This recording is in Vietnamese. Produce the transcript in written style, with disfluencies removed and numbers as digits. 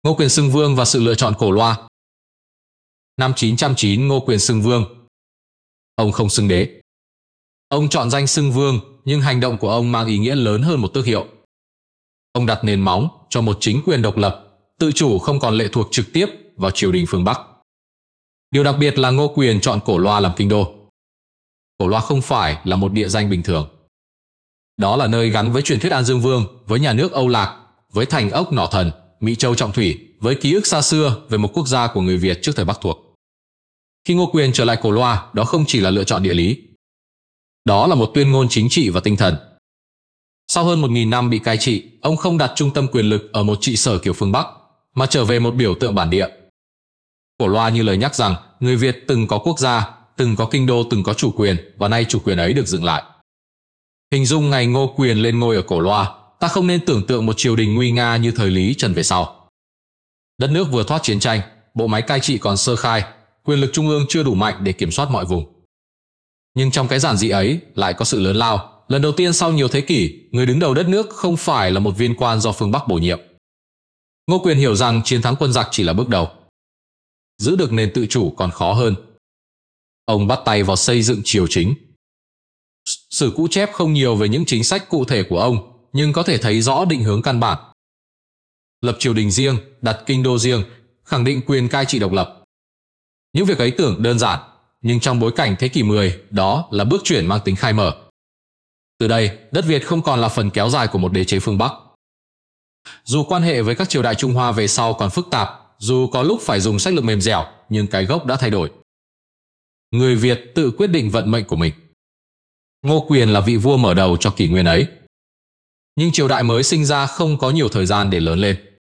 Ngô Quyền xưng vương và sự lựa chọn cổ loa. Năm 909 Ngô Quyền xưng vương. Ông không xưng đế. Ông chọn danh xưng vương, nhưng hành động của ông mang ý nghĩa lớn hơn một tước hiệu. Ông đặt nền móng cho một chính quyền độc lập, tự chủ không còn lệ thuộc trực tiếp vào triều đình phương Bắc. Điều đặc biệt là Ngô Quyền chọn Cổ Loa làm kinh đô. Cổ Loa không phải là một địa danh bình thường. Đó là nơi gắn với truyền thuyết An Dương Vương, với nhà nước Âu Lạc, với thành ốc Nỏ Thần, Mỹ Châu Trọng Thủy, với ký ức xa xưa về một quốc gia của người Việt trước thời Bắc thuộc. Khi Ngô Quyền trở lại Cổ Loa, đó không chỉ là lựa chọn địa lý. Đó là một tuyên ngôn chính trị và tinh thần. Sau hơn 1000 năm bị cai trị, ông không đặt trung tâm quyền lực ở một trị sở kiểu phương Bắc, mà trở về một biểu tượng bản địa. Cổ Loa như lời nhắc rằng người Việt từng có quốc gia, từng có kinh đô, từng có chủ quyền, và nay chủ quyền ấy được dựng lại. Hình dung ngày Ngô Quyền lên ngôi ở Cổ Loa, ta không nên tưởng tượng một triều đình nguy nga như thời Lý Trần về sau. Đất nước vừa thoát chiến tranh, bộ máy cai trị còn sơ khai, quyền lực trung ương chưa đủ mạnh để kiểm soát mọi vùng. Nhưng trong cái giản dị ấy lại có sự lớn lao. Lần đầu tiên sau nhiều thế kỷ, người đứng đầu đất nước không phải là một viên quan do phương Bắc bổ nhiệm. Ngô Quyền hiểu rằng chiến thắng quân giặc chỉ là bước đầu. Giữ được nền tự chủ còn khó hơn. Ông bắt tay vào xây dựng triều chính. Sử cũ chép không nhiều về những chính sách cụ thể của ông, nhưng có thể thấy rõ định hướng căn bản. Lập triều đình riêng, đặt kinh đô riêng, khẳng định quyền cai trị độc lập. Những việc ấy tưởng đơn giản, nhưng trong bối cảnh thế kỷ 10, đó là bước chuyển mang tính khai mở. Từ đây, đất Việt không còn là phần kéo dài của một đế chế phương Bắc. Dù quan hệ với các triều đại Trung Hoa về sau còn phức tạp, dù có lúc phải dùng sách lược mềm dẻo, nhưng cái gốc đã thay đổi. Người Việt tự quyết định vận mệnh của mình. Ngô Quyền là vị vua mở đầu cho kỷ nguyên ấy. Nhưng triều đại mới sinh ra không có nhiều thời gian để lớn lên.